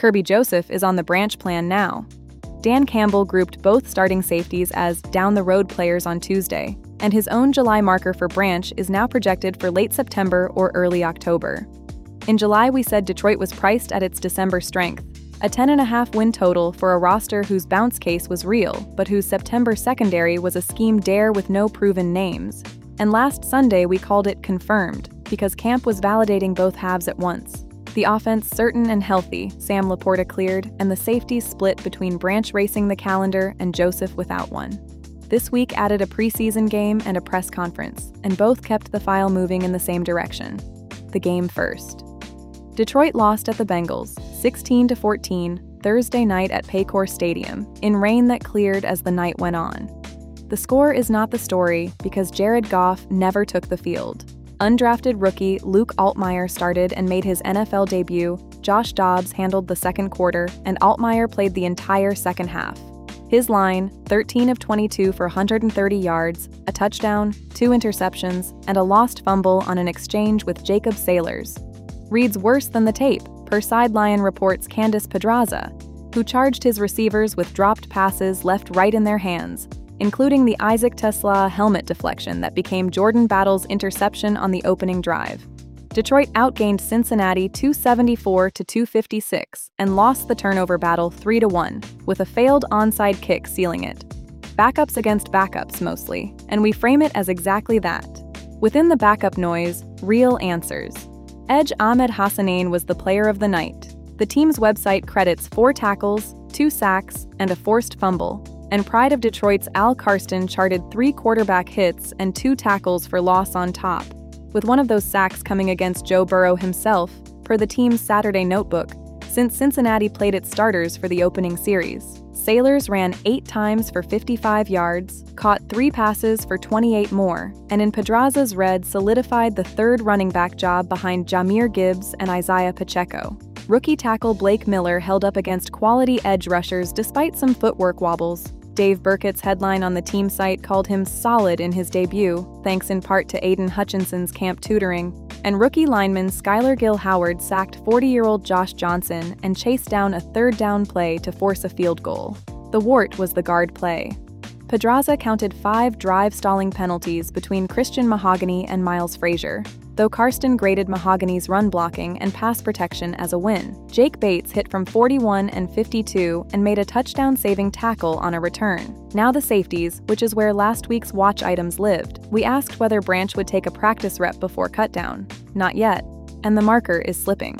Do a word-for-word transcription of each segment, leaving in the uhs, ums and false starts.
Kerby Joseph is on the Branch plan now. Dan Campbell grouped both starting safeties as down-the-road players on Tuesday, and his own July marker for Branch is now projected for late September or early October. In July, we said Detroit was priced at its December strength, a ten and a half win total for a roster whose bounce case was real, but whose September secondary was a scheme dare with no proven names. And last Sunday, we called it confirmed, because camp was validating both halves at once. The offense certain and healthy, Sam Laporta cleared, and the safeties split between Branch racing the calendar and Joseph without one. This week added a preseason game and a press conference, and both kept the file moving in the same direction. The game first. Detroit lost at the Bengals, sixteen to fourteen, Thursday night at Paycor Stadium, in rain that cleared as the night went on. The score is not the story because Jared Goff never took the field. Undrafted rookie Luke Altmyer started and made his N F L debut, Josh Dobbs handled the second quarter, and Altmyer played the entire second half. His line, thirteen of twenty-two for one hundred thirty yards, a touchdown, two interceptions, and a lost fumble on an exchange with Jacob Sailors, reads worse than the tape, per Sideline Report's Candace Pedraza, who charged his receivers with dropped passes left right in their hands, including the Isaac Tesla helmet deflection that became Jordan Battle's interception on the opening drive. Detroit outgained Cincinnati two seventy-four to two fifty-six and lost the turnover battle three to one, with a failed onside kick sealing it. Backups against backups mostly, and we frame it as exactly that. Within the backup noise, real answers. Edge Ahmed Hassanein was the player of the night. The team's website credits four tackles, two sacks, and a forced fumble, and Pride of Detroit's Al Karsten charted three quarterback hits and two tackles for loss on top, with one of those sacks coming against Joe Burrow himself, per the team's Saturday notebook, since Cincinnati played its starters for the opening series. Sailors ran eight times for fifty-five yards, caught three passes for twenty-eight more, and in Pedraza's red solidified the third running back job behind Jahmyr Gibbs and Isaiah Pacheco. Rookie tackle Blake Miller held up against quality edge rushers despite some footwork wobbles. Dave Burkett's headline on the team site called him solid in his debut, thanks in part to Aiden Hutchinson's camp tutoring, and rookie lineman Skylar Gill-Howard sacked forty-year-old Josh Johnson and chased down a third down play to force a field goal. The wart was the guard play. Pedraza counted five drive-stalling penalties between Christian Mahogany and Miles Frazier, though Karsten graded Mahogany's run blocking and pass protection as a win. Jake Bates hit from forty-one and fifty-two and made a touchdown-saving tackle on a return. Now the safeties, which is where last week's watch items lived. We asked whether Branch would take a practice rep before cutdown. Not yet, and the marker is slipping.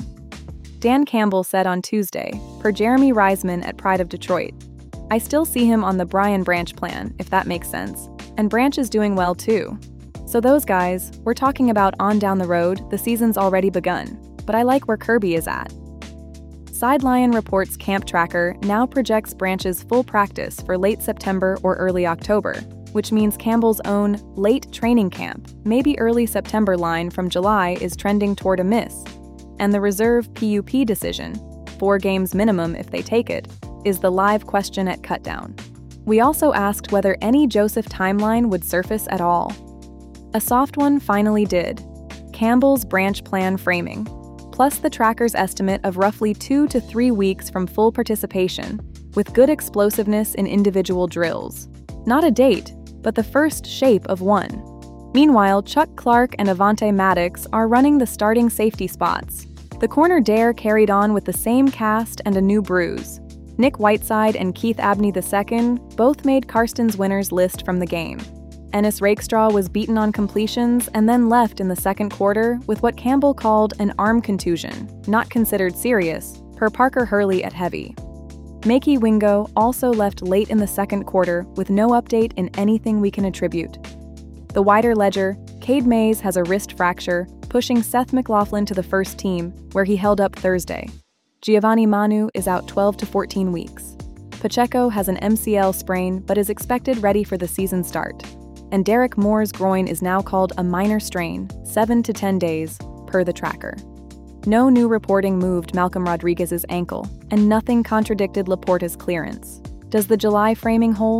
Dan Campbell said on Tuesday, per Jeremy Reisman at Pride of Detroit, "I still see him on the Brian Branch plan, if that makes sense, and Branch is doing well too. So those guys, we're talking about on down the road, the season's already begun, but I like where Kerby is at." Sideline Report's Camp Tracker now projects Branch's full practice for late September or early October, which means Campbell's own late training camp, maybe early September line from July is trending toward a miss, and the reserve P U P decision, four games minimum if they take it, is the live question at Cutdown. We also asked whether any Joseph timeline would surface at all. A soft one finally did. Campbell's Branch plan framing, plus the tracker's estimate of roughly two to three weeks from full participation, with good explosiveness in individual drills. Not a date, but the first shape of one. Meanwhile, Chuck Clark and Avonte Maddox are running the starting safety spots. The corner dare carried on with the same cast and a new bruise. Nick Whiteside and Keith Abney the second both made Karsten's winners list from the game. Ennis Rakestraw was beaten on completions and then left in the second quarter with what Campbell called an arm contusion, not considered serious, per Parker Hurley at Heavy. Makey Wingo also left late in the second quarter with no update in anything we can attribute. The wider ledger, Cade Mays has a wrist fracture, pushing Seth McLaughlin to the first team, where he held up Thursday. Giovanni Manu is out twelve to fourteen weeks. Pacheco has an M C L sprain but is expected ready for the season start. And Derek Moore's groin is now called a minor strain, seven to ten days, per the tracker. No new reporting moved Malcolm Rodriguez's ankle, and nothing contradicted Laporta's clearance. Does the July framing hold?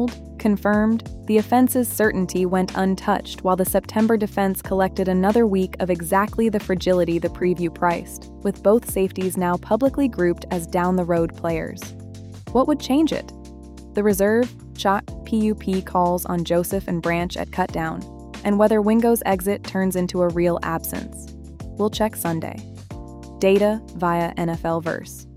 Confirmed, the offense's certainty went untouched while the September defense collected another week of exactly the fragility the preview priced, with both safeties now publicly grouped as down-the-road players. What would change it? The reserve, shot P U P calls on Joseph and Branch at cutdown, and whether Wingo's exit turns into a real absence. We'll check Sunday. Data via N F L Verse.